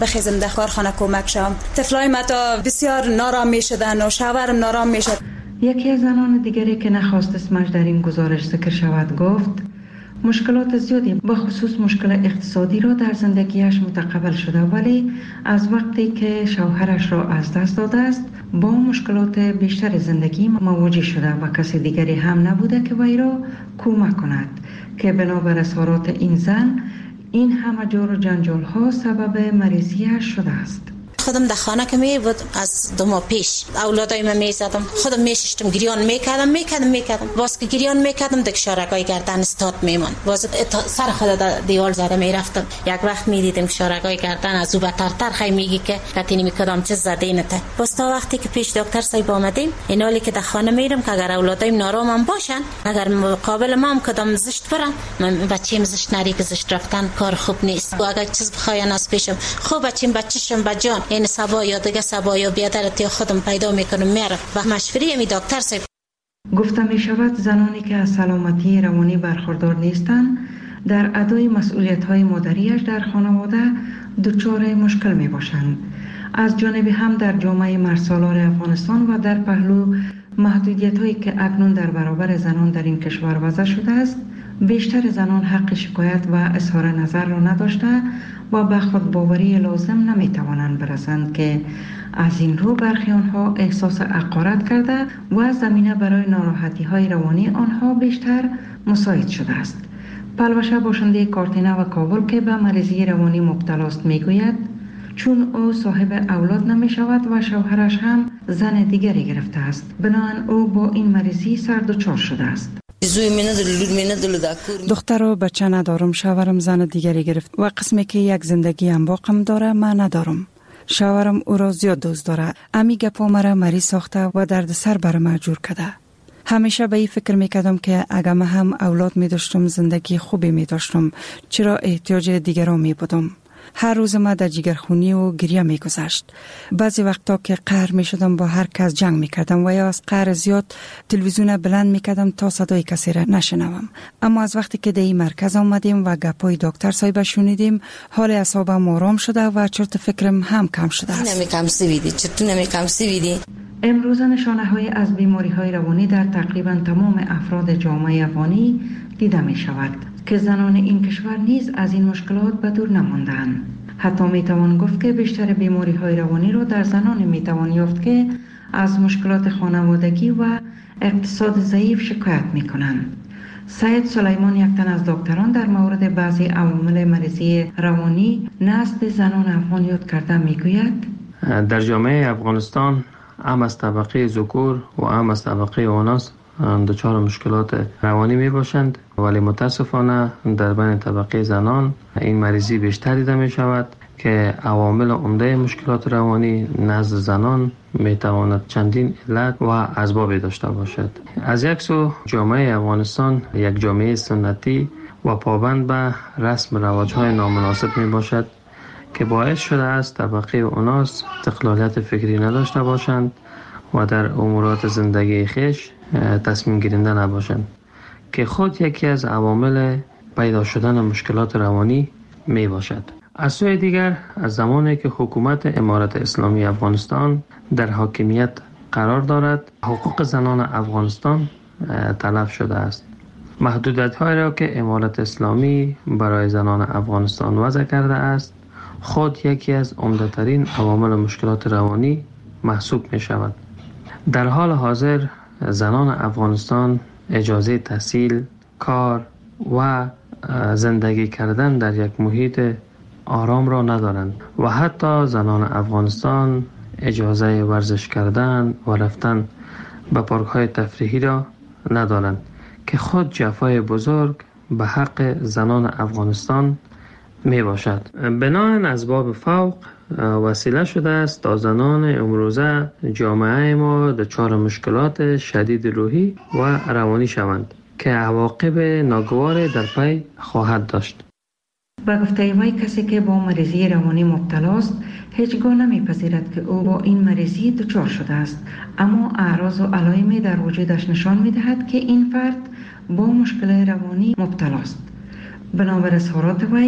بخیزم در کارخانه کمک شم. طفلای ما تا بسیار نارام می شدن و شوهرم نارام می شد. یکی از زنان دیگری که نخواست اسمش در این گزارش ذکر شود گفت مشکلات زیادی به خصوص مشکل اقتصادی را در زندگیش متقبل شده، ولی از وقتی که شوهرش را از دست داده است با مشکلات بیشتر زندگی مواجه شده و کسی دیگری هم نبوده که وی را کمک کند که بنابر اظهارات این زن این همه جور و جنجال ها سبب مریضیش شده است. خودم در خانه که می بود از 2 ماه پیش اولادای من می زدم، خودم می ششتم گریان میکردم باز که گریان میکردم دک شارگای گردن استاد میمون، باز سر خود در دیوال زده میرفتم. یک وقت میدیدم شارگای گردن از او بترتر خی میگی که کتینی میکردم چه زدینته. باز تا وقتی که پیش دکتر صاحب آمدیم این حالی که در خانه میرم که اگر اولادایم نارام باشن، اگر مقابل ما هم کدام زشت برم، من بچه‌م زشت نری که زشت رفتن کار خوب نیست. و اگر چیز بخواین از پیشم خوب بچه‌شم بجان این سبا یا دیگه سبا یا بیادرتی خودم پیدا میکنم میارم و مشوری می دکتر صاحب. گفته می شود زنانی که از سلامتی روانی برخوردار نیستند در ادای مسئولیت های مادریش در خانواده دچار مشکل می باشند. از جانب هم در جامعه مرسالار افغانستان و در پهلو محدودیت هایی که اکنون در برابر زنان در این کشور وضع شده است، بیشتر زنان حق شکایت و اظهار نظر را نداشته و به خودباوری لازم نمیتوانند برسند که از این رو برخی آنها احساس حقارت کرده و زمینه برای ناراحتی های روانی آنها بیشتر مساعد شده است. پلوشه باشنده کارتینه و کابل که به مریضی روانی مبتلا است میگوید چون او صاحب اولاد نمی شود و شوهرش هم زن دیگری گرفته است، بنابراین او با این مریضی سر دچار شده است. دختر و بچه ندارم، شوهرم زن دیگری گرفت و قسمی که یک زندگی انباقم داره من ندارم. شوهرم او را زیاد دوست داره، امی گپا مرا مریض ساخته و درد سر برم مجبور کرده. همیشه به این فکر میکردم که اگر من هم اولاد می داشتم زندگی خوبی می داشتم، چرا احتیاج دیگران می بودم. هر روز ما در جگرخونی و گریه می گذشت. بعضی وقتا که قهر می شدم با هر کس جنگ می کردم و یا از قهر زیاد تلویزیون بلند می کردم تا صدای کسی را نشنوم. اما از وقتی که در این مرکز آمدیم و گپای دکتر صاحب شنیدیم، حال اعصابم آرام شده و چرت فکرم هم کم شده است. امروز نشانه های از بیماری های روانی در تقریبا تمام افراد جامعه افغانی دیده می شود که زنان این کشور نیز از این مشکلات به دور نماندند. حتی می توان گفت که بیشتر بیماری های روانی را در زنان می توان یافت که از مشکلات خانوادگی و اقتصاد ضعیف شکایت می کنند. سید سلیمان یک تن از دکتران در مورد بعضی عوامل مریضی روانی نزد زنان افغان یاد کرده می گوید در جامعه افغانستان هم از طبقه ذکور و هم از طبقه اناث دچار مشکلات روانی می باشند، ولی متاسفانه در بین طبقه زنان این مریضی بیشتر دیده می شود که عوامل عمده مشکلات روانی نزد زنان می تواند چندین علت و اسباب داشته باشد. از یک سو جامعه افغانستان یک جامعه سنتی و پابند به رسم رواج‌های نامناسب می باشد که باعث شده است طبقه اناث استقلالیت فکری نداشته باشند و در امورات زندگی خویش تصمیم گیرنده نباشند که خود یکی از عوامل پیدا شدن مشکلات روانی می باشد. از سوی دیگر از زمانی که حکومت امارت اسلامی افغانستان در حاکمیت قرار دارد، حقوق زنان افغانستان تلف شده است. محدودیت‌هایی را که امارت اسلامی برای زنان افغانستان وضع کرده است خود یکی از عمده‌ترین عوامل مشکلات روانی محسوب می شود. در حال حاضر زنان افغانستان اجازه تحصیل، کار و زندگی کردن در یک محیط آرام را ندارند و حتی زنان افغانستان اجازه ورزش کردن و رفتن به پارک‌های تفریحی را ندارند که خود جفای بزرگ به حق زنان افغانستان می باشد. بناهن اسباب فوق وسیله شده است تا زنان امروزه جامعه ما دچار مشکلات شدید روحی و روانی شوند که عواقب ناگوار در پی خواهد داشت. با گفته وی کسی که با مریضی روانی مبتلا است هیچگاه نمیپذیرد که او با این مریضی دچار شده است، اما اعراض و علائمی در وجودش نشان میدهد که این فرد با مشکل روانی مبتلا است. بنابر اظهارات وی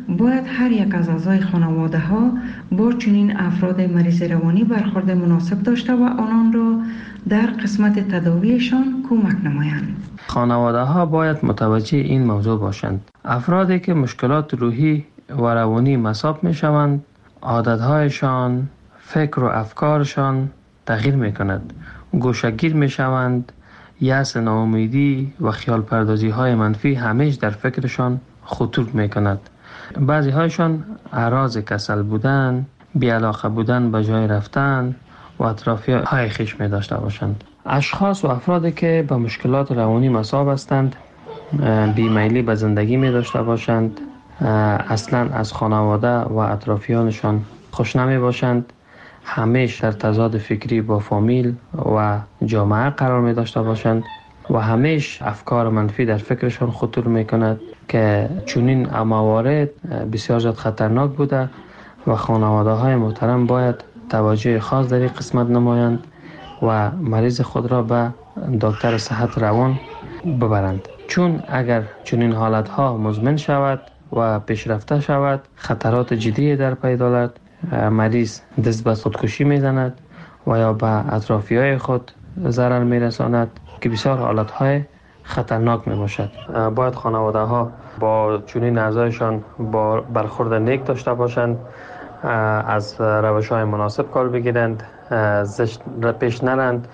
باید هر یک از اعضای خانواده ها با چنین افراد مریض روانی برخورد مناسب داشته و آنان را در قسمت تداویشان کمک نمایند. خانواده ها باید متوجه این موضوع باشند. افرادی که مشکلات روحی و روانی مصاب می شوند، عادتهایشان، فکر و افکارشان تغییر می کند. گوشه‌گیر می شوند، یأس، ناامیدی و خیال پردازی های منفی همیشه در فکرشان خطور می کند. بعضی هایشان اعراض کسل بودن، بی‌علاقه بودن به جای رفتن و اطرافی های خویش می داشته باشند. اشخاص و افرادی که به مشکلات روانی مصاب هستند بیمیلی به زندگی می داشته باشند، اصلا از خانواده و اطرافیانشان خوش نمی باشند، همیشه در تضاد فکری با فامیل و جامعه قرار می داشته باشند و همیشه افکار منفی در فکرشان خطور می کند که چنین موارد بسیار زیاد خطرناک بوده و خانواده های محترم باید توجه خاص در این قسمت نمایند و مریض خود را به دکتر صحت روان ببرند، چون اگر چنین حالت ها مزمن شود و پیشرفته شود خطرات جدی در پی دارد. مریض دست به خودکشی میزند و یا به اطرافیای خود ضرر میرساند که بسیار حالت های خطرناک می باشد. باید خانواده ها با چنین اعضایشان با برخورد نیک داشته باشند، از روش های مناسب کار بگیرند، زشت پیش نرند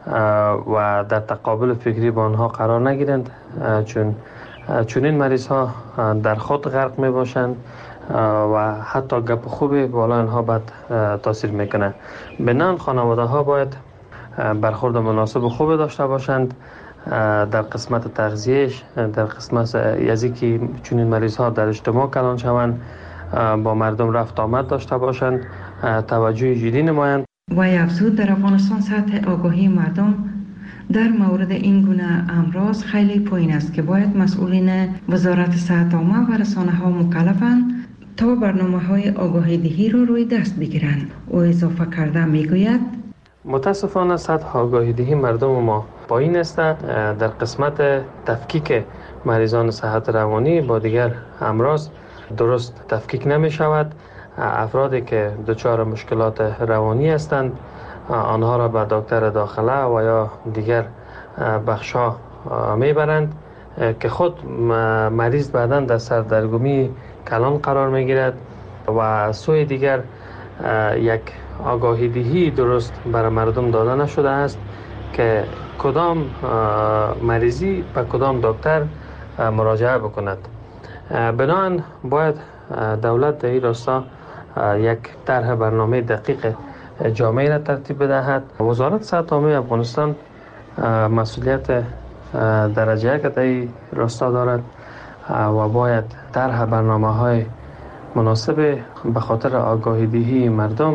و در تقابل فکری با آنها قرار نگیرند، چون چنین مریض ها در خود غرق می باشند و حتی گپ خوبی بالا آنها بد تاثیر میکنه. بنان خانواده ها باید برخورد مناسب و خوب داشته باشند در قسمت تغذیهش، در قسمت یزی که چنین مریض ها در اجتماع کلان شوند، با مردم رفت آمد داشته باشند، توجه جدی نمایند. و افزود در افغانستان سطح آگاهی مردم در مورد این گونه امراض خیلی پایین است که باید مسئولین وزارت صحت عامه و رسانه ها مکلفند تا برنامه های آگاهی دهی را روی دست بگیرند. او اضافه کرده میگوید متاسفانه سطح آگاهی دهی مردم ما پایین است. در قسمت تفکیک مریضان صحت روانی با دیگر امراض درست تفکیک نمی شود. افرادی که دچار مشکلات روانی هستند آنها را به دکتر داخله و یا دیگر بخش‌ها میبرند که خود مریض بعداً در سردرگمی کلان قرار میگیرد و سوی دیگر یک آگاهی دهی درست برای مردم داده نشده است که کدام مریضی به کدام دکتر مراجعه بکند. بنابراین باید دولت در این راستا یک طرح برنامه دقیق جامعه را ترتیب بدهد. وزارت صحت عامه افغانستان مسئولیت درجه یک در این راستا دارد و باید طرح برنامه‌های مناسب به خاطر آگاهی دهی مردم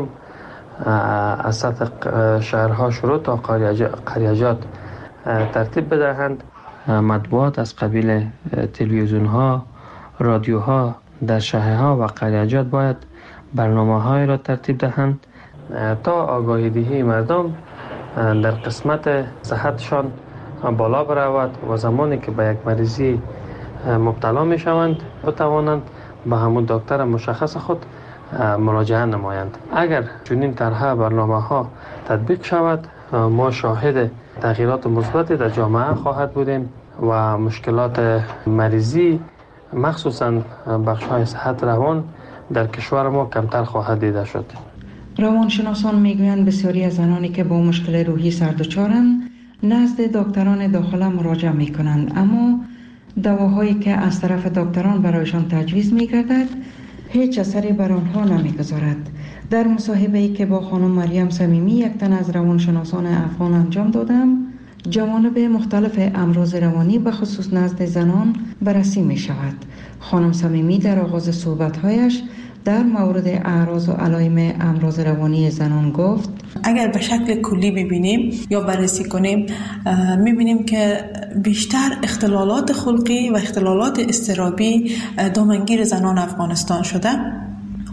از سطح شهرها شروع تا قریجات ترتیب بدهند. مطبوعات از قبیل تلویزیون‌ها، رادیوها در شهرها و قریجات باید برنامه‌های را ترتیب دهند تا آگاهی دهی مردم در قسمت صحتشان بالا برود و زمانی که به یک مریضی مبتلا می شوند بتوانند به همون دکتر مشخص خود مراجعه نمایند. اگر چنین طرح برنامه‌ها تطبیق شود ما شاهد تغییرات مثبتی در جامعه خواهد بودیم و مشکلات مریضی مخصوصاً بخش‌های صحت روان در کشور ما کمتر خواهد دیده شد. روانشناسان میگویند بسیاری از زنانی که با مشکل روحی سردچارند نزد دکتران داخله مراجعه میکنند، اما دواهایی که از طرف دکتران برایشان تجویز میگردد هیچ اثری بر آنها نمیگذارد. در مصاحبه‌ای که با خانم مریم صمیمی یک تن از روانشناسان افغان انجام دادم، جوانب مختلف امراض روانی به خصوص نزد زنان بررسی می شود. خانم صمیمی در آغاز صحبت‌هایش در مورد اعراض و علائم امراض روانی زنان گفت: اگر به شکل کلی ببینیم یا بررسی کنیم می‌بینیم که بیشتر اختلالات خلقی و اختلالات اضطرابی دامنگیر زنان افغانستان شده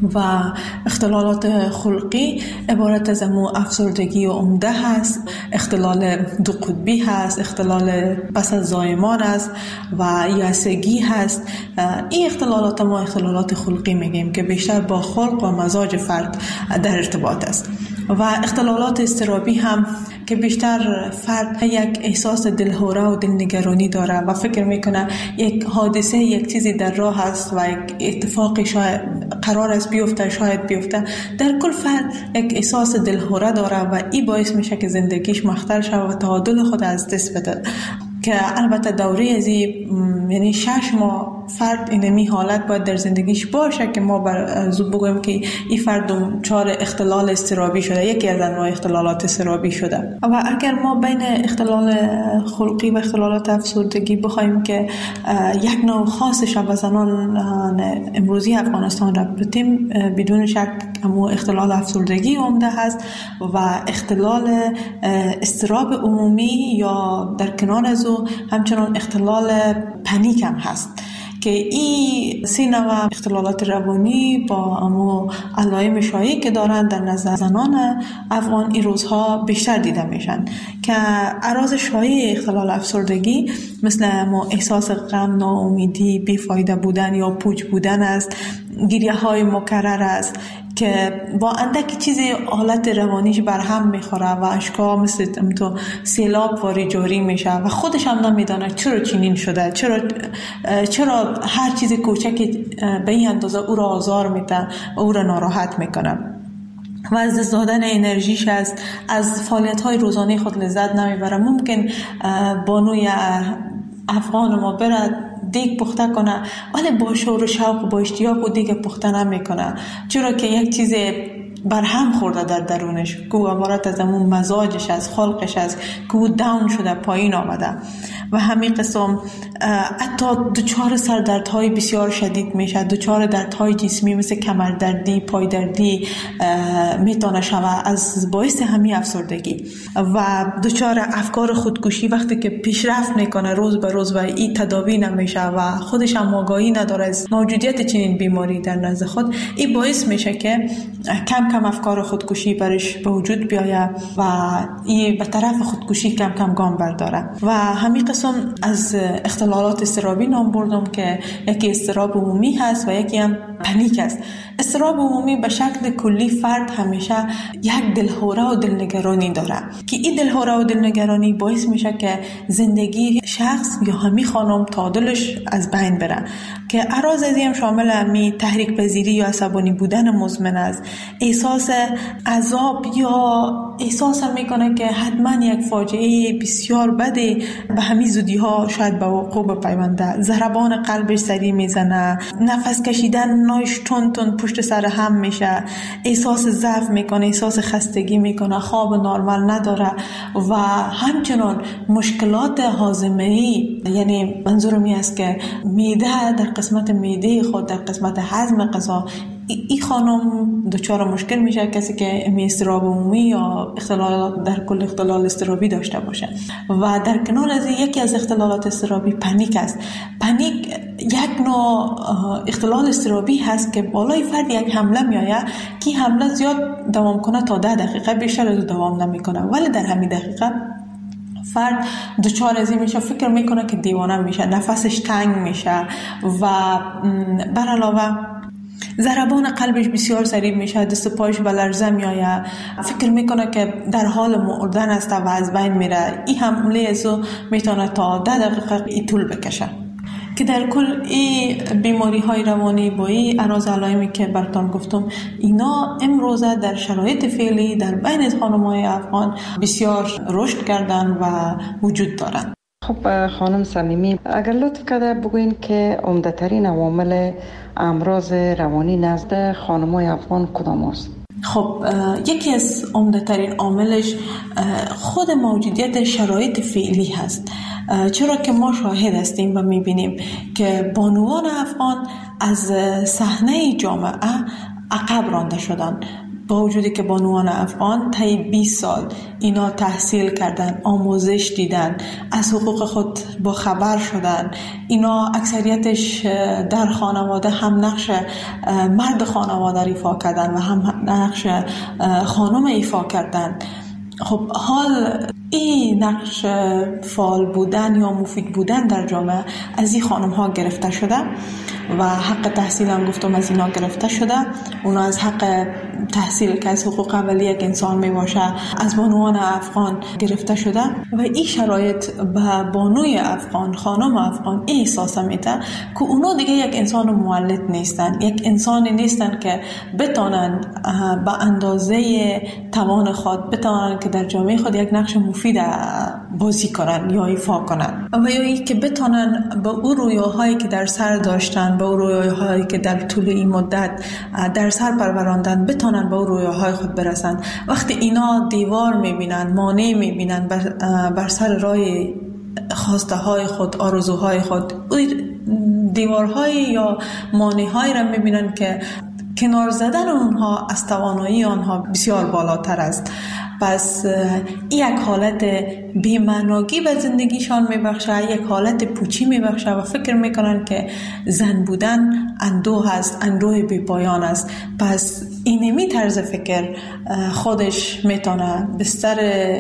و اختلالات خلقی عبارت از افسردگی عمده هست، اختلال دو قطبی هست، اختلال پس از زایمان است و یائسگی هست. این اختلالات ما اختلالات خلقی میگیم که بیشتر با خلق و مزاج فرد در ارتباط است. و اختلالات اضطرابی هم که بیشتر فرد یک احساس دلهوره و دلنگرانی داره و فکر میکنه یک حادثه، یک چیزی در راه است و یک اتفاقی شاید قرار است بیفته، شاید بیفته. در کل فرد یک احساس دلهوره داره و این باعث میشه که زندگیش مختل شود و تعادل خود از دست بده. که البته دوره از یعنی 6 ماه فرد اینمی حالت باید در زندگیش باشه که ما بگویم که این فرد دچار اختلال اضطرابی شده، یکی از انواع اختلالات اضطرابی شده. و اگر ما بین اختلال خلقی و اختلالات افسردگی بخوایم که یک نوع خاص شب زنان امروزی افغانستان را بتیم، بدون شک همون اختلال افسردگی عمده هست و اختلال اضطراب عمومی یا در کنار از او همچنان اختلال پنیک هم هست که این 3 نوع اختلالات روانی با امو علائم شایعی که دارن در نظر زنان افغان این روزها بیشتر دیده میشن که اعراض شایع اختلال افسردگی مثل امو احساس غم، ناامیدی، بیفایده بودن یا پوچ بودن است، گریه های مکرر است که با اندک چیزی حالت روانیش برهم میخوره و اشکا مثل تو سیلاب واری جاری میشه و خودش هم نمیدانه چرا چنین شده، چرا هر چیز کوچکی به این اندازه او را آزار میده و او را ناراحت میکنه و از دست دادن انرژیش است، از فعالیت‌های روزانه خود لذت نمیبره. ممکن بانوی افغان ما برد دیگ پخته کنه ولی با شور و شوق و با اشتیاق و دیگ پخته نمیکنه، چرا که یک چیز برهم خورده در درونش که عبارت از اون مزاجش از خلقش است که او داون شده، پایین آمده و همین قسم حتی دچار سردردهای بسیار شدید میشه، دچار دردهای جسمی مثل کمردردی، پایدردی میتونه شوه از باعث همین افسردگی و دچار افکار خودکشی وقتی که پیشرفت میکنه روز به روز و این تداوی نمیشه و خودش هم آگاهی نداره از موجودیت چنین بیماری در نزد خود، این باعث میشه که کم کم افکار خودکشی برش به وجود بیایه و این به طرف خودکشی کم کم گام برداره. و همین قسم از اختلالات اضطرابی نام بردم که یکی اضطراب عمومی هست و یکی هم پنیک است. اضطراب عمومی به شکل کلی فرد همیشه یک دلهوره و دلنگرانی داره که این دلهوره و دلنگرانی باعث میشه که زندگی شخص یا همین خانم تعادلش از بین بره که اعراض از این شامل همی تحریک پذیری یا عصبانی بودن مزمن است، احساس عذاب یا احساس میکنه که حتما یک فاجعه بسیار بده به همین زودی ها شاید به وقوع بپیونده، ضربان قلبش سریع میزنه، نفس کشیدن نایش تون پشت سر هم میشه، احساس ضعف میکنه، احساس خستگی میکنه، خواب نرمال نداره و همچنان مشکلات هاضمه‌ای، یعنی منظورم این است که معده در قسمت معده خود، در قسمت هضم غذا این خانم دچار مشکل میشه کسی که اضطراب عمومی یا اختلال در کل اختلال اضطرابی داشته باشه. و در کنار از یکی از اختلالات اضطرابی پنیک است. پنیک یک نوع اختلال اضطرابی هست که بالای فرد یک حمله میآید که حمله زیاد دوام کنه تا 10 دقیقه، بیشتر از دوام نمیکنه، ولی در همین دقیقه فرد دچار از این میشه، فکر میکنه که دیوانه میشه، نفسش تنگ میشه و بر علاوه ضربان قلبش بسیار سریع میشه، دست پایش به لرزه میآید، فکر میکنه که در حال مردن است و از بین میره. این حمله ازو میتونه تا 10 دقیقه طول بکشه که در کل این بیماری های روانی با این اعراض علائمی که براتون گفتم اینا امروزه در شرایط فعلی در بین خانم‌های افغان بسیار رشد کردن و وجود دارند. خب خانم صمیمی، اگر لطف کرده بگوین که عمده‌ترین عوامل امراض روانی نزد خانم‌های افغان کدام است؟ خب یکی از عمده‌ترین عاملش خود موجودیت شرایط فعلی هست، چرا که ما شاهد هستیم و می‌بینیم که بانوان افغان از صحنه جامعه عقب رانده شدن با وجودی که بانوان افغان طی 20 سال اینا تحصیل کردن، آموزش دیدن، از حقوق خود با خبر شدن، اینا اکثریتش در خانواده هم نقش مرد خانواده ایفا کردن و هم نقش خانم ایفا کردن. خب حال این نقش فعال بودن یا مفید بودن در جامعه از این خانم ها گرفته شده و حق تحصیل هم گفتم از اینا گرفته شده. اونا از حق تحصیل که از حقوق اولیه یک انسان می باشه از بانوان افغان گرفته شده و این شرایط به بانوی افغان، خانم افغان این احساس میده که اونا دیگه یک انسان مولد نیستن، یک انسانی نیستن که بتونن به اندازه توان خود بتونن که در جامعه خود یک نقش مفید بازی کنن یا ایفا کنن و یا ای که بتونن به اون رویاهایی که در سر داشتن، به اون رویاهایی که در طول این مدت در سر پروراندن بتونن به اون رویاهای خود برسن. وقتی اینا دیوار میبینن، مانع میبینن بر سر راه خواسته های خود، آرزوهای خود، دیوارهای یا مانع‌هایی را میبینن که کنار زدن اونها از توانایی آنها بسیار بالاتر است. پس یک حالت بی‌معنایی به زندگیشان میبخشه، یک حالت پوچی میبخشه و فکر میکنن که زن بودن اندوه است، اندوه بی پایان است. پس اینمی طرز فکر خودش میتونه بستر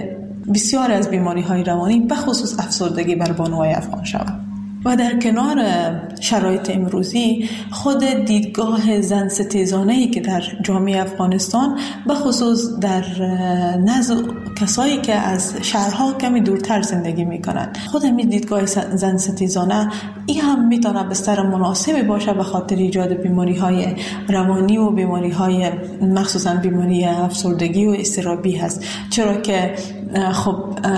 بسیار از بیماری های روانی به خصوص افسردگی بر بانوهای افغان شود. و در کنار شرایط امروزی خود دیدگاه زن ستیزانه‌ای که در جامعه افغانستان به خصوص در نزد کسایی که از شهرها کمی دورتر زندگی میکنند، خود همین دیدگاه زن ستیزانه این هم میتونه بستر مناسبی باشه به خاطر ایجاد بیماری‌های روانی و بیماری‌های مخصوصا بیماری افسردگی و اضطرابی هست. چرا که خب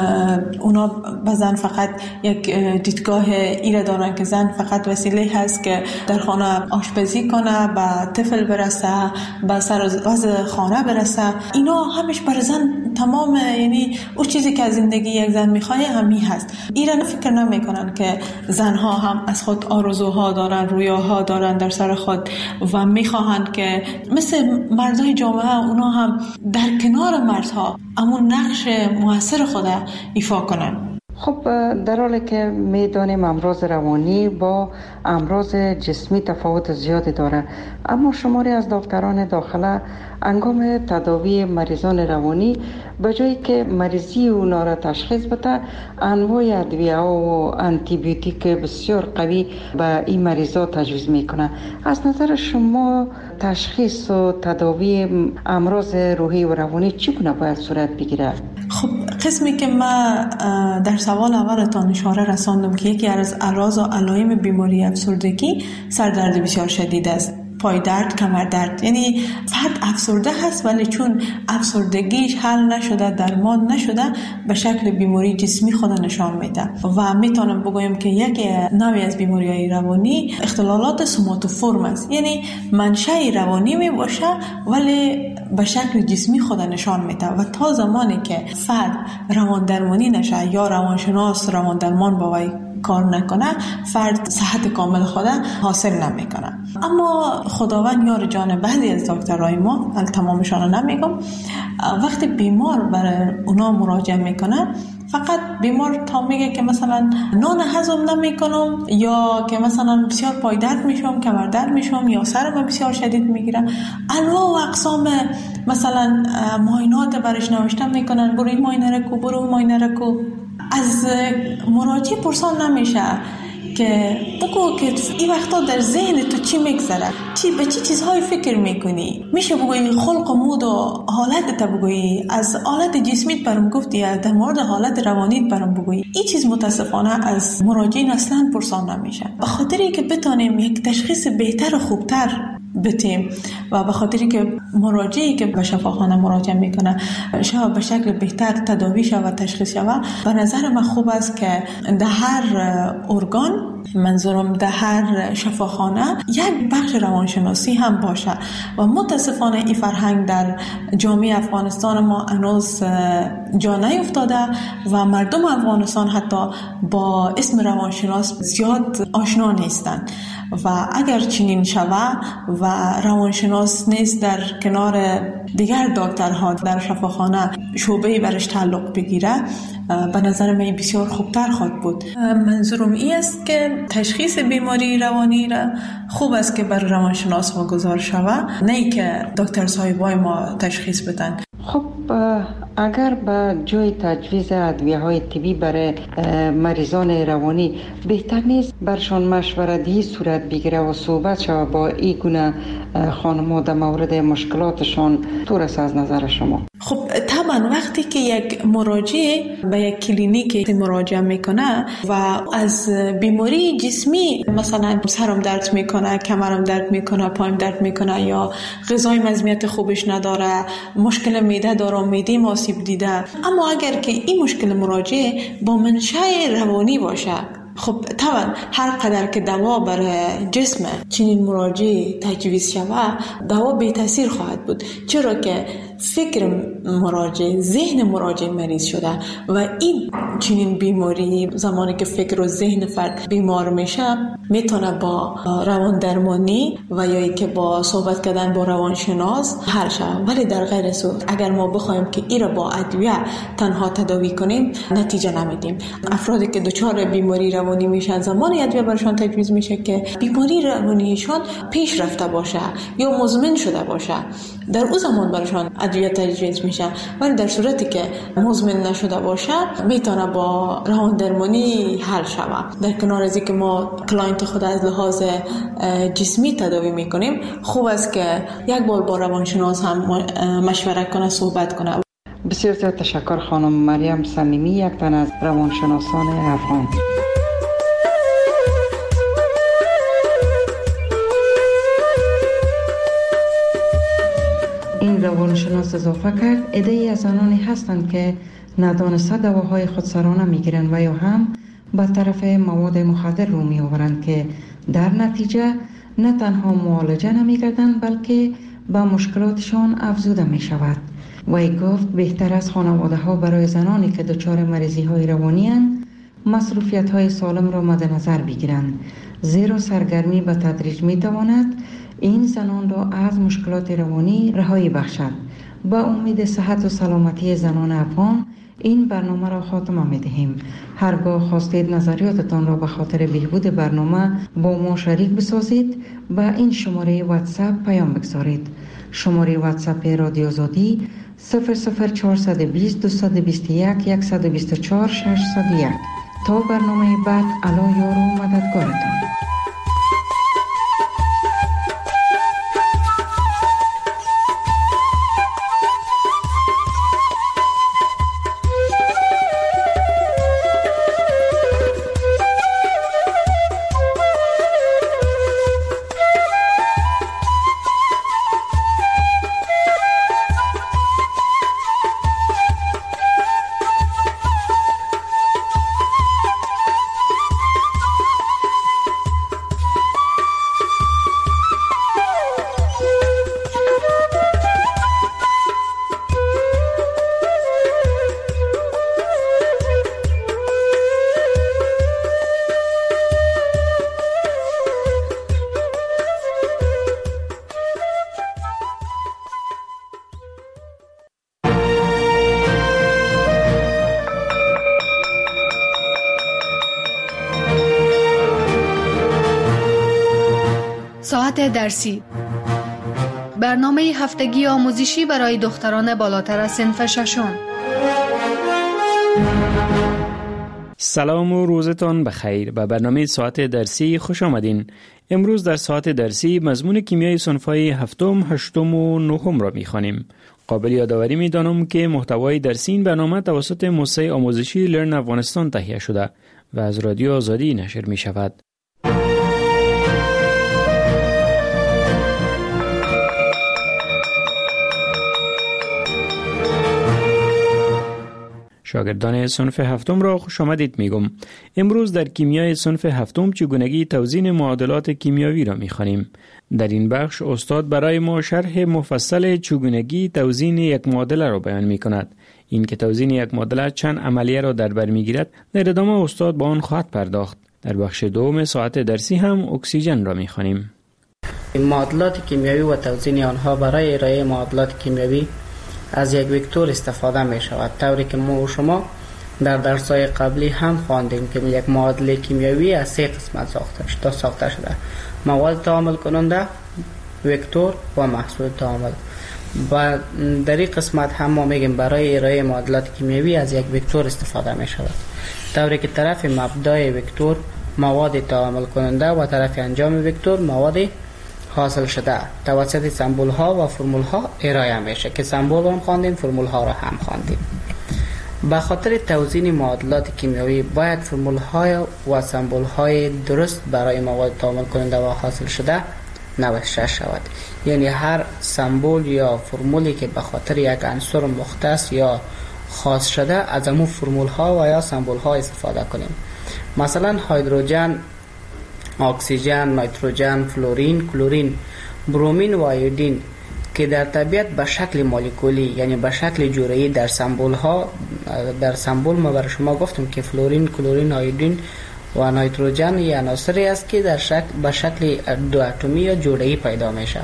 اونا به زن فقط یک دیدگاه ایره دارن که زن فقط وسیله هست که در خانه آشپزی کنه، به طفل برسه، به سر وضع خانه برسه. اینا همش برای زن تمام، یعنی اون چیزی که از زندگی یک زن میخواه همین هست. ایران فکر نمیکنن که زنها هم از خود آرزوها دارن، رویاها دارن در سر خود و میخواهند که مثل مردای جامعه اونا هم در کنار مردها همون نقش موثر خود ایفا کنن. خب در حالی که میدانیم امراض روانی با امراض جسمی تفاوت زیادی داره، اما شماری از دکتران داخله انگام تداوی مریضان روانی به جایی که مریضی اونا را تشخیص بده، انواع ادویه و آنتی بیوتیک بسیار قوی به این مریضا تجویز میکنه. از نظر شما تشخیص و تداوی امراض روحی و روانی چگونه باید صورت بگیره؟ خب قسمی که ما در سوال اولتان اشاره رساندم که یکی از اعراض و علائم بیماری افسردگی سردرد بسیار شدید است، پای درد، کمر درد. یعنی فرد افسرده هست ولی چون افسردگیش حل نشده، درمان نشده، به شکل بیماری جسمی خود نشان میده و میتونم بگویم که یک نوعی از بیماری‌های روانی اختلالات سوماتوفورم است. یعنی منشأ روانی می باشه ولی به شکل جسمی خود نشان میده و تا زمانی که فرد روان درمانی نشه یا روانشناس روان درمان با وی کار نکنه، فرد صحت کامل خود حاصل نمیکنه. اما خداوند یار جان بعضی از دکترای ما، تمامشان رو نمیگم، وقتی بیمار برای اونا مراجعه میکنه فقط بیمار تا میگه که مثلا نان هضم نمیکنم یا که مثلا بسیار پای درد میشم، کمر درد میشم یا سرم بسیار شدید میگیره، انواع و اقسام مثلا معاینات برش نوشته میکنن، برو این معاینه رو کو، برو اون معاینه رو کو. از مراجع پرسان نمیشه که بگو که این وقتا در ذهن تو چی میگذره، به چی چیزهای فکر میکنی. میشه بگوی خلق و مود و حالت تا بگویی، از حالت جسمیت برام گفتی یا در مورد حالت روانیت برام بگویی. این چیز متاسفانه از مراجعین اصلا پرسان نمیشه، به خاطری که بتونیم یک تشخیص بهتر و خوبتر بتیم و به خاطری که مراجعی که به شفاخانه مراجعه میکنه شاید به شکل بهتر تداوی شود و تشخیص شود. به نظر من خوب است که در هر ارگان، منظورم در هر شفاخانه، یک بخش روانشناسی هم باشه و متاسفانه این فرهنگ در جامعه افغانستان ما هنوز جا نیفتاده و مردم افغانستان حتی با اسم روانشناس زیاد آشنا نیستند و اگر چنین شود و روانشناس نیز در کنار دیگر دکترها در شفاخانه شعبه برش تعلق بگیره، به نظر من بسیار خوبتر خواهد بود. منظورم این است که تشخیص بیماری روانی را خوب است که بر روانشناس واگذار شود، نه که دکتر صاحبای ما تشخیص بدن. خب اگر به جای تجویز ادویه‌های طبی برای مریضان روانی بهتر نیست برشان مشورتی صورت بگیره و صحبت شود با این گونه خانم‌ها در مورد مشکلاتشان؟ طور است از نظر شما؟ خب طبعا وقتی که یک مراجع به یک کلینیک مراجعه میکنه و از بیماری جسمی، مثلا سرم درد میکنه، کمرم درد میکنه، پایم درد میکنه یا غذای مزمیت خوبش نداره، مشکل معده داره، معده آسیب دیده، اما اگر که این مشکل مراجع با منشأ روانی باشه، خب طبعا هر قدر که دوا برای جسم چنین مراجع تجویز شود، دوا بی تاثیر خواهد بود، چرا که فکر مراجع، ذهن مراجع مریض شده و این چنین بیماری زمانی که فکر و ذهن فرد بیمار میشه میتونه با روان درمانی و یا که با صحبت کردن با روانشناس حل شود. ولی در غیر صورت اگر ما بخوایم که این را با ادویه تنها تداوی کنیم نتیجه نمیدیم. افرادی که دچار بیماری روانی میشن زمانی ادویه برشان تجویز میشه که بیماری روانیشان پیش رفته باشه یا مزمن شده باشه، در اون زمان برشان ادویه تجویز میشه. ولی در صورتی که مزمن نشده باشه میتونه با روان درمانی حل شود. در کنار از اینکه ما کلاینت خود از لحاظ جسمی تداوی میکنیم، خوب است که یک بار با روانشناس هم مشورت کنه، صحبت کنه. بسیار زیاد تشکر خانم مریم صمیمی، یک تن از روانشناسان افغان. این روانشناس اضافه کرد عده‌ای از زنانی هستند که ندانسته دواهای خودسرانه میگیرند و یا هم به طرف مواد مخدر رو میآورند که در نتیجه نه تنها معالجه نمیگردند بلکه به مشکلاتشان افزوده می شود. وی گفت بهتر از خانواده ها برای زنانی که دچار مریضی های روانی اند مصروفیت های سالم را مد نظر بگیرند، زیرا سرگرمی به تدریج می تواند این زنان را از مشکلات روانی رهایی بخشد. با امید صحت و سلامتی زنان افغان این برنامه را خاتمه می دهیم. هرگاه خواستید نظریاتتان را به خاطر بهبود برنامه با ما شریک بسازید، با این شماره واتساپ پیام بگذارید. شماره واتساپ رادیو آزادی 00420 221 124 601. تا برنامه بعد، الا یار و مددگارتان. ساعت درسی، برنامه هفتگی آموزشی برای دختران بالاتر از صنف ششم. سلام و روزتان بخیر. به برنامه ساعت درسی خوش آمدین. امروز در ساعت درسی مضمون کیمیای صنف‌های هفتم، هشتم و نهم را می‌خوانیم. قابل یادآوری می‌دانم که محتوای درسی این برنامه توسط موسسه آموزشی لرن افغانستان تهیه شده و از رادیو آزادی نشر می‌شود. شاگردان صنف هفتم را خوش آمدید میگم. امروز در کیمیای صنف هفتم چگونگی توزیع معادلات کیمیاوی را میخوانیم. در این بخش استاد برای ما شرح مفصل چگونگی توزیع یک معادله را بیان میکند. این که توزیع یک معادله چند عملیه را در بر میگیرد، در ادامه استاد با آن خواهد پرداخت. در بخش دوم ساعت درسی هم اکسیژن را می‌خوانیم. معادلات کیمیایی و توزیع آنها برای ارائه معادلات کیمیایی از یک وکتور استفاده می شود، طوری که ما و شما در درس‌های قبلی هم خواندیم که یک معادله کیمیایی از 3 قسمت ساخته شده: مواد تعامل کننده، وکتور و محصول تعامل. و در این قسمت هم ما میگیم برای ارائه معادلات کیمیایی از یک وکتور استفاده می شود، طوری که طرف مبدای وکتور مواد تعامل کننده و طرف انجام وکتور مواد حاصل شده توسط سمبول ها و فرمول ها ارائه میشه که سمبول هم خواندیم، فرمول ها را هم خواندیم. به خاطر توزیع معادلات کیمیایی باید فرمول های و سمبول های درست برای مواد تعامل کننده و حاصل شده نوشته شود. یعنی هر سمبول یا فرمولی که به خاطر یک عنصر مختص یا خاص شده از همون فرمول ها و یا سمبول ها استفاده کنیم. مثلا هیدروژن، اکسیژن، نیتروژن، فلورین، کلورین، برومین و ایودین که در طبیعت به شکل مولکولی یعنی به شکل جوره‌ای در سمبول ما برای شما گفتم که فلورین، کلورین، ایودین و نیتروژن یا عناصری است که به شکل دو اتمی یا جوره‌ای پیدا میشه.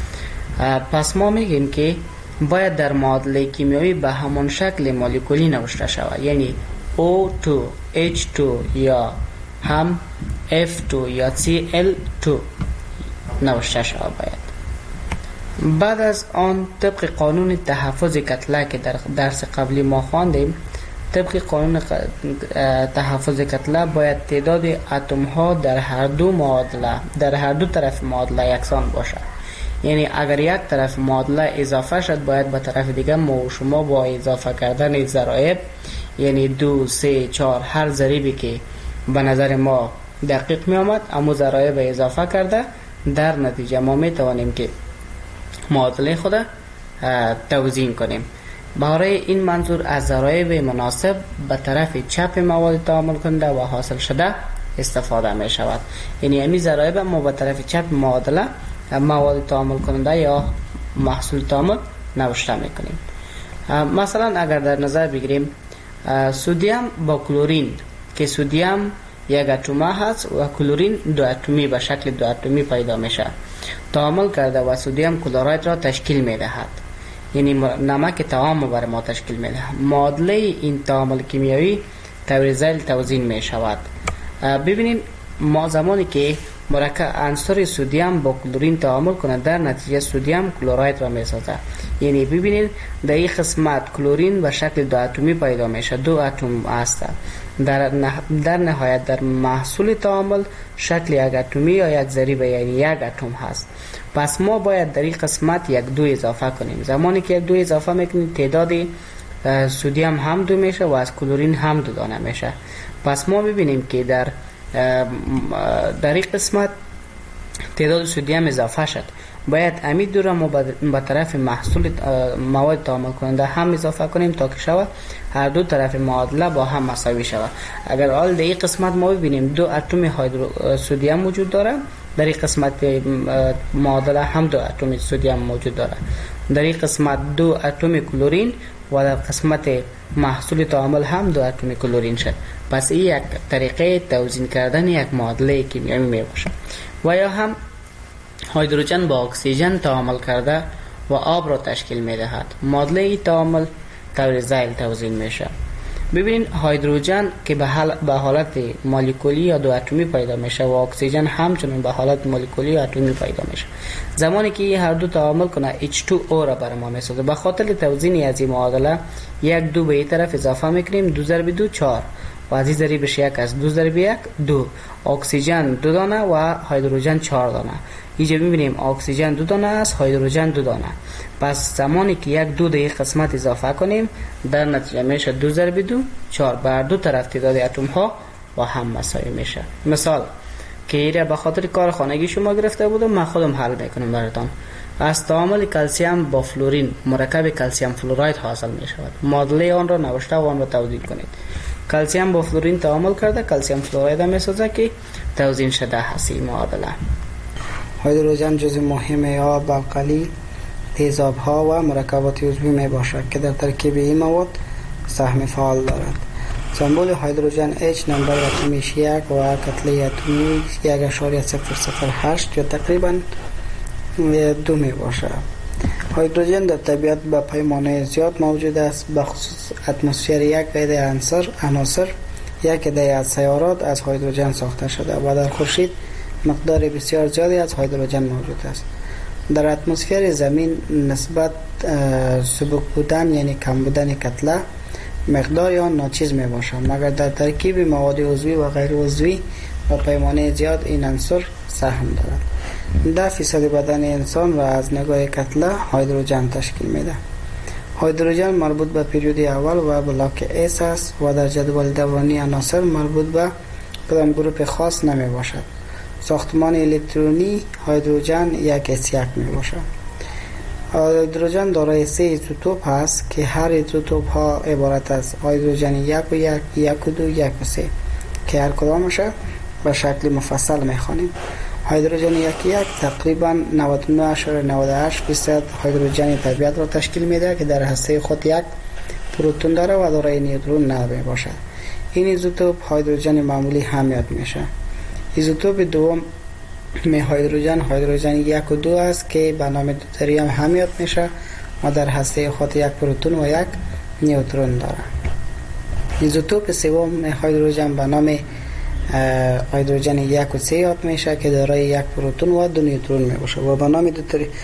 پس ما میگیم که باید در معادله کیمیایی به همون شکل مولکولی نوشته شود، یعنی O2 H2 یا هم F2 یا Cl2 نوشته شود باید. بعد از آن طبق قانون تحفظ کتله که در درس قبلی ما خواندیم، طبق قانون تحفظ کتله باید تعداد اتم ها در هر دو طرف معادله یکسان باشد. یعنی اگر یک طرف معادله اضافه شد باید به طرف دیگه ما و شما با اضافه کردن ضرایب، یعنی 2 3 4 هر ضریبی که به نظر ما دقیق می آمد اما ضرایب اضافه کرده، در نتیجه ما می توانیم که معادله خود توزیع کنیم. برای این منظور از ضرایب مناسب به طرف چپ مواد تعامل کننده و حاصل شده استفاده می شود. یعنی همین ضرایب ما به طرف چپ معادله مواد تعامل کننده یا محصول تعامل نوشته می کنیم. مثلا اگر در نظر بگیریم سدیم با کلورین که سدیم یک اتم هست و کلورین دو اتمی به شکل دو اتمی پیدا میشه، تعامل کرده و سدیم کلراید را تشکیل میدهد، یعنی نمک تعامل بر ما تشکیل میدهد. معادله این تعامل کیمیایی طور ذیل توزیع می شود. ببینیم ما زمانی که مرکب عنصر سدیم با کلورین تعامل کنه در نتیجه سدیم کلراید را می سازد. یعنی ببینید در این قسمت کلورین به شکل دو اتمی پیدا میشه، دو اتم است. در نهایت در محصول تعامل شکل یک اتمی یا یک ضریب یعنی یک اتم هست. پس ما باید در این قسمت یک دو اضافه کنیم. زمانی که یک دو اضافه میکنیم تعداد سدیم هم دو میشه و از کلورین هم دو دانه میشه. پس ما ببینیم که در این قسمت تعداد سدیم اضافه شد، باید امید دو را ما به طرف محصول مواد تعامل کننده هم اضافه کنیم تا که شود هر دو طرف معادله با هم مساوی شود. اگر حال در این قسمت ما ببینیم دو اتم سدیم وجود داره، در این قسمت معادله هم دو اتم سدیم موجود داره، در این قسمت دو اتم کلورین و در قسمت محصول تعامل هم دو اتم کلورین شد. پس این یک طریقه توزیع کردن یک معادله کیمیایی می باشه. و یا هم هیدروژن با اکسیژن تعامل کرده و آب را تشکیل می دهد. معادله تعامل طور ذیل توزیع میشه. ببینید هیدروژن که به حالت مولکولی یا دو اتمی پیدا میشه و اکسیژن همچنین به حالت مولکولی یا اتمی پیدا میشه. زمانی که هر دو تعامل کنه H2O را بر ما میسازه. به خاطر توزیع از این معادله یک دو به این طرف اضافه میکنیم، 2 ضرب 2 4 و از این ضریبش یک از 2 ضرب 1 2. اکسیژن 2 دانه و هیدروژن 4 دانه. اینجا میبینیم اکسیژن 2 دانه است، هیدروژن 2 دانه. پس زمانی که یک دو در قسمت اضافه کنیم در نتیجه میشه 2 ضرب 2 4. بر دو طرف تعداد اتم ها با هم مساوی میشه. مثال که ایره به خاطر کار خانگی شما گرفته بودم، من خودم حل میکنم براتون. از تعامل کلسیم با فلورین مرکب کلسیم فلوراید حاصل میشود. معادله آن را نوشته و آن را توضیح کنید. کلسیم با فلورین تعامل کرده کلسیم فلوراید میسازه که توزیع شده هست این معادله. هیدروژن جزء مهم آب القلی، تیزاب ها و مرکبات عضوی می باشد که در ترکیب این مواد سهم فعال دارد. سمبل هیدروژن H نمبر اتمیش 1 و کتله اتمی 1.008 یا تقریبا 2 می باشد. هیدروژن در طبیعت به پیمانه زیاد موجود است، به خصوص اتمسفر یک عده عناصر یک عده از سیارات از هیدروژن ساخته شده و در خورشید مقدار بسیار زیادی از هیدروژن موجود است. در اتمسفر زمین نسبت سبک بودن یعنی کم بودن کتله مقدار آن ناچیز می باشد، مگر در ترکیب مواد عضوی و غیر عضوی و پیمانه زیاد این عنصر سهم دارد. 10% بدن انسان را از نگاه کتله هیدروژن تشکیل میده. هیدروژن مربوط به پریود اول و بلاک S است و در جدول دورانی عناصر مربوط به کدام گروپ خاص نمی باشد. ساختمان الکترونی هیدروژن 1s1 می باشد. هیدروژن دارای 3 ایزوتوپ است که هر ایزوتوپ ها عبارت از هیدروژن 1 و 1، 1 و 2، 1 و 3 که هر کدامش به شکل مفصل می خوانیم. هیدروژن 1 تقریبا 99.98% هیدروژن طبیعت را تشکیل میده که در هسته خود یک پروتون داره و دارای نیوترون نمی باشد. این ایزوتوپ هیدروژن معمولی همیت میشه. ایزوتوپ دوم هیدروژن 1 و 2 است که به نام دوتریم همیت میشه و در هسته خود یک پروتون و یک نیوترون داره. ایزوتوپ سوم هیدروژن به نام هیدروژن 1 و 3 یاد میشه که دارای یک پروتون و 2 نیوترون می باشه و به نام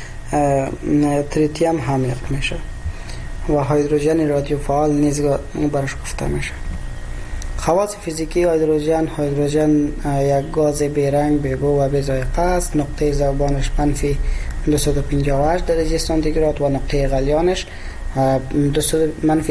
تریتیم همیت میشه و هیدروژن رادیوفعال نیز برش گفته میشه. خواص فیزیکی هیدروژن یک گاز بیرنگ، بیبو و بی‌ذائقه است. نقطه ذوبانش منفی 258 درجه سانتیگراد و نقطه غلیانش منفی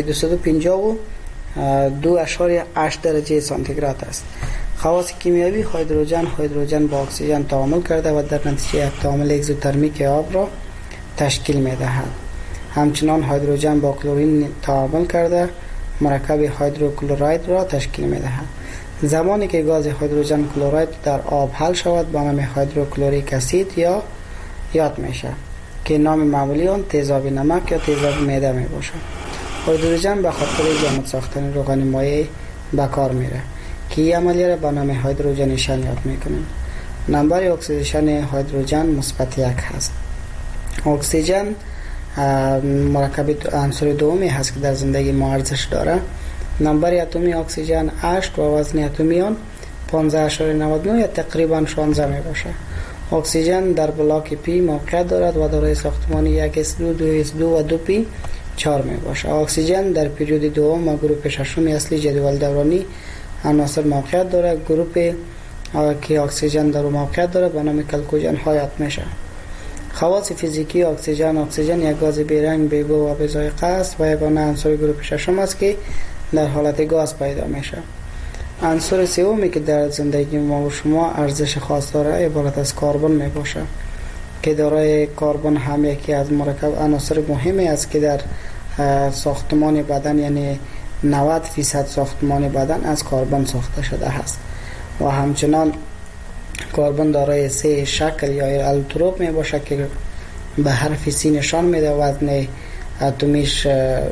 252.8 درجه سانتیگراد است. خواص کیمیایی هیدروژن با اکسیژن تعامل کرده و در نتیجه تعامل اگزوترمیک آب را تشکیل می‌دهد. همچنان هیدروژن با کلورین تعامل کرده مرکب هیدروکلوراید را تشکیل می‌دهد. زمانی که گاز هیدروژن کلوراید در آب حل شود به نام هیدروکلوریک اسید یا یاد میشه که نام معمولی آن تیزاب نمک یا تیزاب معده می باشد. هیدروژن به خاطر جامد ساختن روغن مایع به کار میره که این عملیه را به نام هیدروژنیشن یاد میکنیم. نمبر اکسیدیشن هیدروژن مثبت 1 هست. اکسیژن مرکب عنصر دومی هست که در زندگی ما ارزش داره. نمبر اتمی اکسیژن 8 و وزن اتمی آن 15.99 یا تقریبا 16 می باشه. اکسیژن در بلاک پی موقعیت دارد و دارای ساختمان 1s2 2s2 و 2p 4 می باشه. اکسیژن در پریود دوم و گروپ ششم اصلی جدول دورانی عناصر موقعیت دارد. گروپ که اکسیژن در موقعیت دارد به نام کلکوژن حیات میشه. خواص فیزیکی اکسیژن یک گاز بیرنگ، بیبو و بی‌ذائقه است و یگانه عنصر گروپ ششم است که در حالت گاز پیدا میشه. عنصر سومی که در زندگی ما و شما ارزش خاص داره عبارت از کربن می باشه که دارای کربن هم یکی از مرکب عناصر مهمی است که در ساختمان بدن یعنی 90% ساختمان بدن از کربن ساخته شده است و همچنان کربن دارای 3 شکل یا الوتروپ می باشه که به حرف سی نشان میده. وزن اتمیش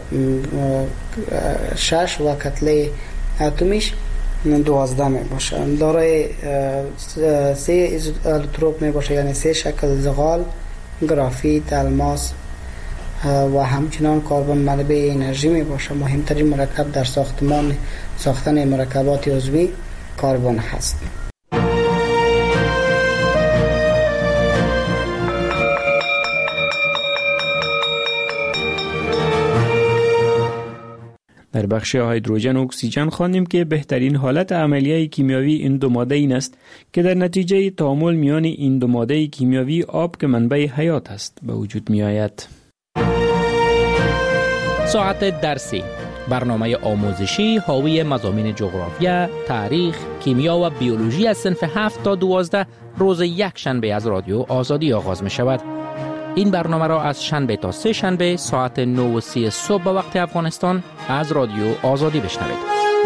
6 و کتله اتمیش 12 می باشه. دارای 3 الوتروپ می باشه یعنی 3 شکل زغال، گرافیت، الماس و همچنان کربن منبع انرژی می باشه. مهمترین مرکب در ساختن مرکبات عضوی کربن هست. در بخش هیدروژن و اکسیژن خواندیم که بهترین حالت عملیه کیمیاوی این دو ماده این است که در نتیجه تعامل میان این دو ماده کیمیاوی آب که منبع حیات است به وجود می آید. ساعت درسی، برنامه آموزشی حاوی مضامین جغرافیا، تاریخ، کیمیا و بیولوژی از صنف 7 تا 12 روز یک شنبه از رادیو آزادی آغاز می شود. این برنامه را از شنبه تا سه شنبه ساعت 9:30 صبح به وقت افغانستان از رادیو آزادی بشنوید.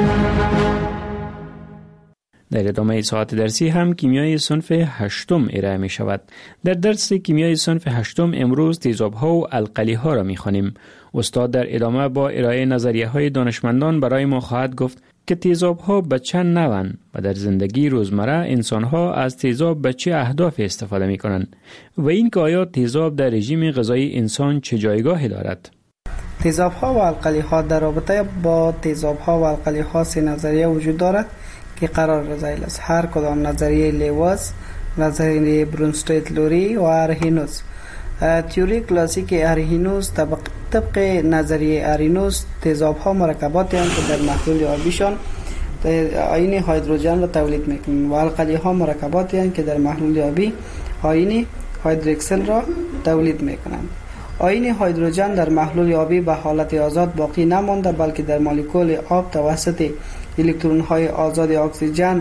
در ادامه ساعت درسی هم کیمیای صنف 8 ارائه می شود. در درس کیمیای صنف 8 امروز تیزاب‌ها و القلی‌ها را می خوانیم. استاد در ادامه با ارائه نظریه های دانشمندان برای ما خواهد گفت که تیزاب ها به چند نوعن و در زندگی روزمره انسان ها از تیزاب به چه اهداف استفاده می کنند و این که آیا تیزاب در رژیم غذایی انسان چه جایگاهی دارد؟ تیزاب ها و القلی ها در رابطه با تیزاب ها و القلی ها سه نظریه وجود دارد که قرار رضایل است. هر کدام نظریه لیوز، نظریه برونستیت لوری و ارهینوس. تئوری کلاسیک ارهینوس طبق نظریه ارهینوس تیزاب ها مرکباتی هستند که در محلول آبیشان آیین هیدروژن را تولید میکنند و القلی ها مرکباتی هستند که در محلول آبی آیین هیدروکسل را تولید میکنند. آیین هیدروژن در محلول آبی به حالت آزاد باقی نمانده بلکه در مولکول آب توسط الکترون های آزاد اکسیژن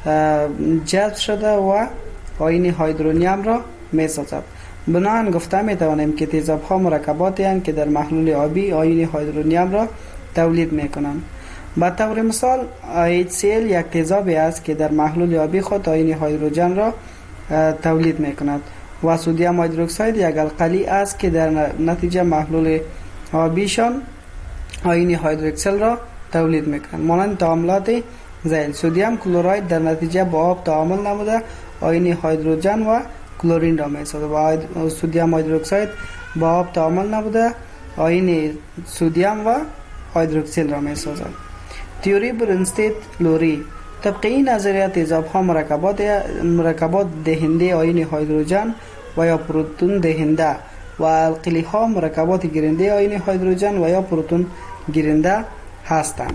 جذب شده و آیین هیدرونیم را میسازد. بنابراین گفته می توانیم که تیزاب ها مرکباتی هستند که در محلول آبی آیین هیدرونیم را تولید می کنند. به طور مثال HCl یک تیزابی است که در محلول آبی خود آیین هیدروژن را تولید می کند و سدیم هیدروکساید یک القلی است که در نتیجه محلول آبیشان آیین هیدروکسل را تولید می کند. مانند تعاملات ذیل سدیم کلراید در نتیجه با آب تعامل نموده آیین هیدروژن و کلورین را میسازد و سدیم هیدروکساید با آب تعامل نبوده آیین سدیم و هیدروکسل را میسازد. تئوری برونستیت لوری طبق این نظریه تیزاب ها مرکبات دهنده آیین هیدروژن و یا پروتون دهنده و القلی ها مرکبات گیرنده آیین هیدروژن و یا پروتون گیرنده هستند.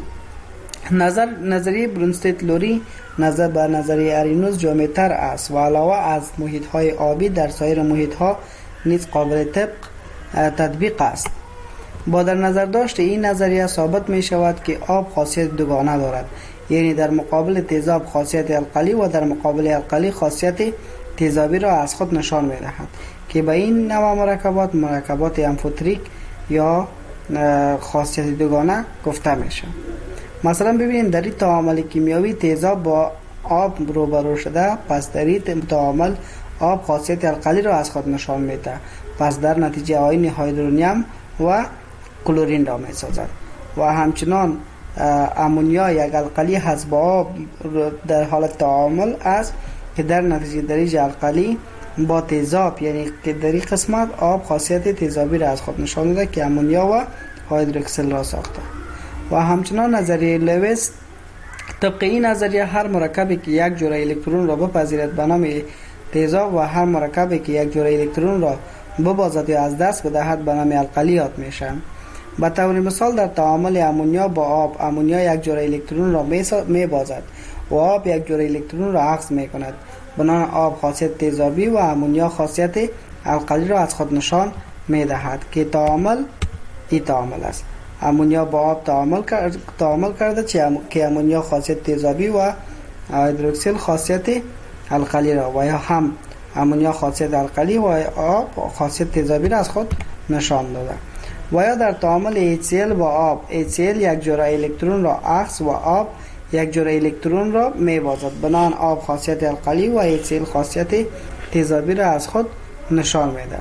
نظریه برونستیت لوری نظر به نظریه ارهینوس جامع‌تر است و علاوه از محیط های آبی در سایر محیط ها نیز قابل تطبیق است. با در نظر داشت این نظریه ثابت می شود که آب خاصیت دوگانه دارد، یعنی در مقابل تیزاب خاصیت القلی و در مقابل القلی خاصیت تیزابی را از خود نشان می دهد که به این نوع مرکبات امفوتریک یا خاصیت دوگانه گفته می شود. مثلا ببینید در این تعامل کیمیایی تیزاب با آب روبرو شده، پس در این تعامل آب خاصیت القلی را از خود نشان میده، پس در نتیجه آیین هیدرونیم و کلورین را میسازد و همچنان امونیا یک القلی هست با آب در حالت تعامل است که در نتیجه دریج القلی با تیزاب، یعنی که در این قسمت آب خاصیت تیزابی را از خود نشان میده که امونیا و هیدروکسل را ساخته. و همچنان نظریه لویس طبق این نظریه هر مرکبی که یک جرعه الکترون را بپذیرد به نام تیزاب و هر مرکبی که یک جرعه الکترون را ببازد یا از دست بدهد به نام القلیات میشن. به طور مثال در تعامل امونیا با آب، امونیا یک جرعه الکترون را میبازد و آب یک جرعه الکترون را عکس میکند. بنابراین آب خاصیت تیزابی و امونیا خاصیت القلی را از خود نشان میدهد که تعامل است. امونیا با آب تعامل کرده که امونیا خاصیت تیزابی و هیدروکسل خاصیت القلی را و یا هم امونیا خاصیت القلی و آب خاصیت تیزابی را از خود نشان داده. و یا در تعامل HCl با آب، HCl یک جرعه الکترون را عکس و آب یک جرعه الکترون را میبازد. بنابراین آب خاصیت القلی و HCl خاصیت تیزابی را از خود نشان میده.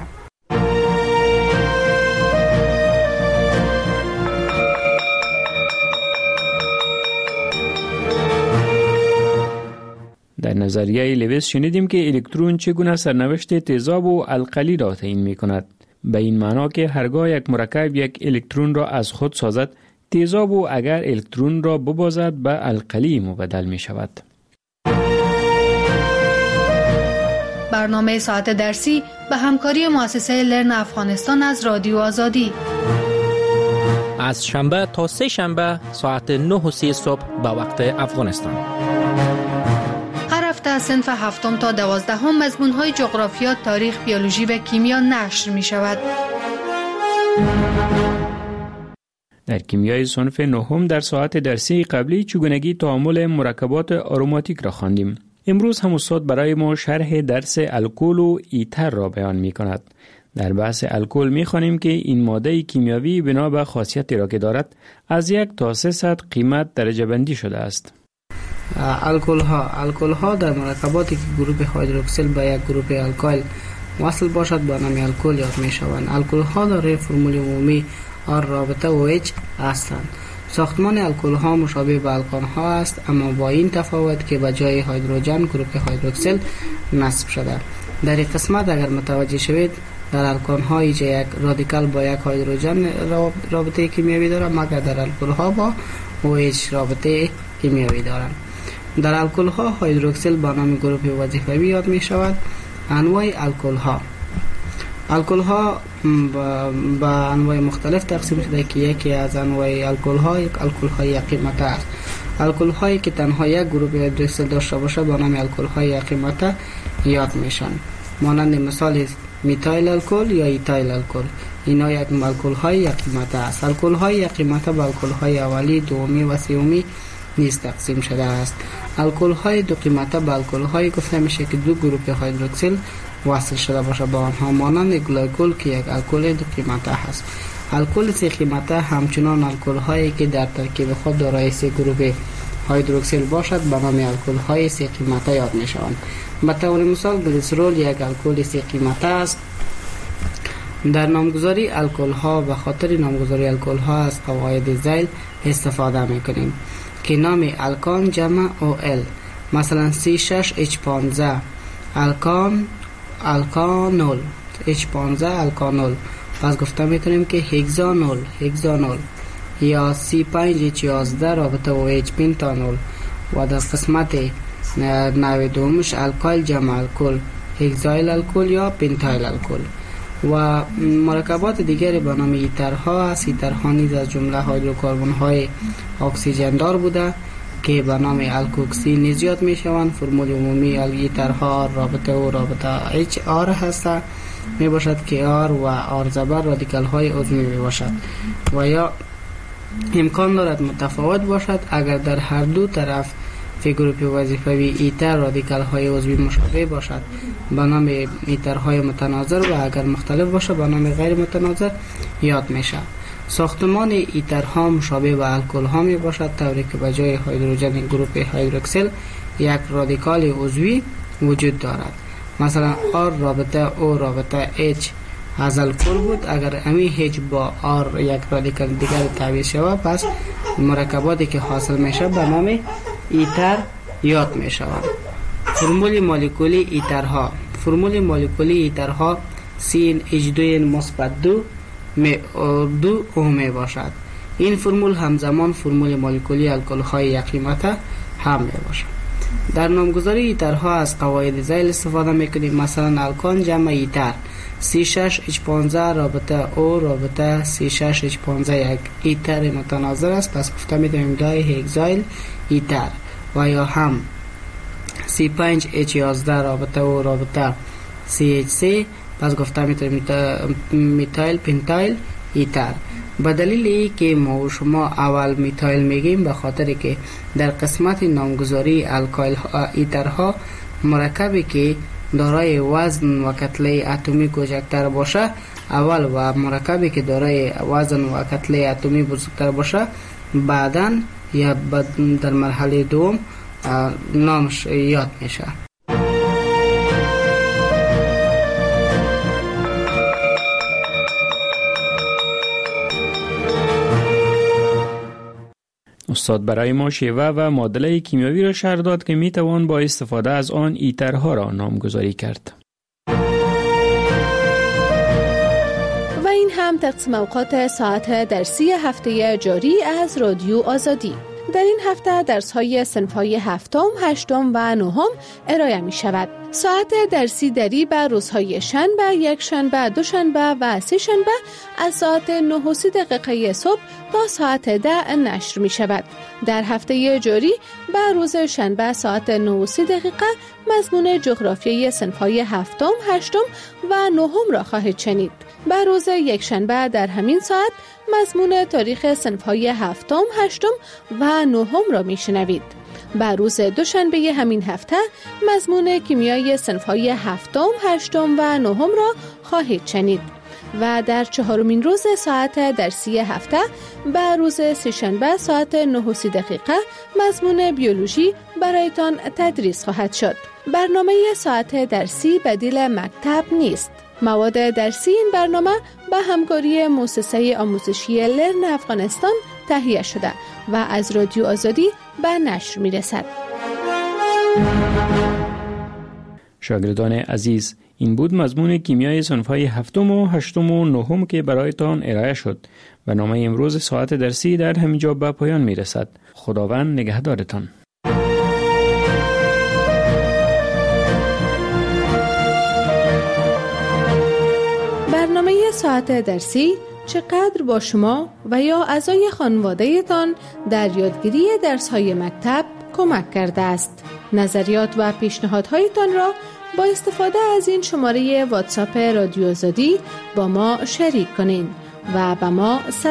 در نظریه لویس شنیدیم که الکترون چگونه سرنوشت تیزاب و القلی را تعیین می کند. به این معنا که هرگاه یک مرکب یک الکترون را از خود سازد، تیزاب و اگر الکترون را ببازد به القلی مبدل می شود. برنامه ساعت درسی به همکاری مؤسسه لرن افغانستان از رادیو آزادی از شنبه تا سه شنبه ساعت 9:30 صبح به وقت افغانستان. هر هفته از صنف 7 تا 12 مضمون‌های جغرافیا، تاریخ، بیولوژی و کیمیا نشر می‌شود. در کیمیای صنف 9 در ساعت درسی قبلی چگونگی تعامل مرکبات آروماتیک را خواندیم. امروز هم استاد برای ما شرح درس الکل و ایتر را بیان می‌کند. در بحث الکل می‌خوانیم که این ماده کیمیایی بنا به خاصیتی را که دارد از 1 تا 300 قیمت درجه بندی شده است. الکل ها در مرکباتی که گروه هیدروکسل به یک گروه الکایل وصل باشد به نام الکل یاد می شوند. الکل ها دارای فرمول عمومی R رابطه OH هستند. ساختمان الکل ها مشابه به آلکان ها است، اما با این تفاوت که به جای هیدروژن گروپ هیدروکسیل نصب شده. در این قسمت اگر متوجه شوید در آلکان ها یک رادیکال با یک هیدروژن رابطه کیمیایی داره، مگر در الکل ها با OH رابطه کیمیایی دارند. در الکل ها هیدروکسیل با نام گروپ وظیفوی یاد می شود. انواع الکل ها با انواع مختلف تقسیم شده که یکی از انواع الکل ها الکل های قیمته است. الکل هایی که تنها یک گروپ هیدروکسیل داشته باشه با نام الکل های قیمته یاد میشن. مانند مثال میتایل الکل یا ایتایل الکل، اینا یک الکل های قیمته است. الکل های قیمته با الکل های اولی، دومی و سومی نیز تقسیم شده است. الکل های دو قیمته با الکل های گفته میشه که دو گروپ هیدروکسیل وصل شده باشه با آنها، مانند گلیکول که یک الکل دو قیمته است. الکل سه قیمته همچنان الکل هایی که در ترکیب خود دارای سه گروپ هیدروکسیل باشد به نام الکل های سه قیمته یاد می شوند. به طور مثال گلیسرول یک الکل سه قیمته است. در نامگذاری الکل ها به خاطر نامگذاری الکل ها از قواعد زیل استفاده می کنیم که نام الکان جمع OL، مثلا C6H15 الکانول، H15 الکانول. پس گفته میتونیم که هگزانول یا C5H11 رابطه OH پنتانول. و در قسمت نوع دومش الکایل جمع الکل، هگزایل الکل یا پنتایل الکل. و مرکبات دیگری به نام ایترها است. ایترها نیز از جمله هیدروکربن های اکسیژن دار بوده که به نام الکوکسی نیز یاد می شوند. فرمول عمومی ایترها رابطه او رابطه HR هست می باشد که R و R زبر رادیکال های عضوی می باشد و یا امکان دارد متفاوت باشد اگر در هر دو طرف فی گروپ وظیفوی ایتر رادیکال های عضوی مشابه باشد به نام ایترهای متناظر و اگر مختلف باشد به نام غیر متناظر یاد می شود. ساختمان ایترها مشابه به الکل ها می باشد، طوری که به جای هیدروژن گروپ هیدروکسیل یک رادیکال عضوی وجود دارد. مثلا R رابطه O رابطه H از الکل بود، اگر امی H با R یک رادیکال دیگر تعویض شود پس مرکباتی که حاصل می شود به نام ایتر یاد می شود. فرمول مولکولی ایترها. فرمول مولکولی ایترها CnH2n مثبت 2 O می باشد. این فرمول همزمان فرمول مولکولی الکل های قیمته هم می باشد. در نامگذاری ایترها از قواعد زیل استفاده میکنیم. مثلا الکان جمع ایتر C6H15 رابطه O رابطه C6H15 یک ایتر متناظر است، پس گفته میتونیم دای هگزایل ایتر. و یا هم C5H11 رابطه O رابطه CH3، پس گفته میتونیم میتایل پنتایل ایتر. به دلیل ای که ما و شما اول میتایل میگیم به خاطر که در قسمت نامگذاری الکایل ایترها مرکبی که دارای وزن و کتله اتمی کوچکتر باشه اول و مرکبی که دارای وزن و کتله اتمی بزرگتر باشه بعداً یا در مرحله دوم نامش یاد میشه. استاد برای ما شیوه و معادله کیمیایی را شرح داد که می توان با استفاده از آن ایترها را نامگذاری کرد. و این هم تقسیم اوقات ساعت درسی هفته جاری از رادیو آزادی. در این هفته درس‌های صنف‌های هفتم، هشتم و نهم ارائه می شود. ساعت درسی دری بر روزهای شنبه، یک شنبه، دو شنبه و سه شنبه از ساعت 9:30 صبح تا ساعت 10 نشر می شود. در هفته جاری بر روز شنبه ساعت 9:30 مضمون جغرافیای صنف‌های هفتم، هشتم و نهم را خواهید شنید. بر روز یک شنبه در همین ساعت مضمون تاریخ صنف‌های هفتم، هشتم و نهم را میشنوید. بر روز دوشنبه همین هفته مضمون کیمیای صنف‌های هفتم، هشتم و نهم را خواهید شنید. و در چهارمین روز ساعت درسی هفته بر روز سه‌شنبه ساعت 9:30 مضمون بیولوژی برایتان تدریس خواهد شد. برنامه ساعت درسی بدیل مکتب نیست. مواد درسی این برنامه به همکاری مؤسسه آموزشی لرن افغانستان تهیه شده و از رادیو آزادی به نشر می‌رسد. شاگردان عزیز، این بود مضمون کیمیای صنف‌های 7 و 8 و 9 که برایتان ارائه شد. برنامه امروز ساعت درسی در همینجا به پایان می‌رسد. خداوند نگهدارتان. برنامه ساعت درسی چقدر با شما و یا اعضای خانواده‌تان در یادگیری درس‌های مکتب کمک کرده است. نظریات و پیشنهادهایتان را با استفاده از این شماره واتساپ رادیو آزادی با ما شریک کنین و به ما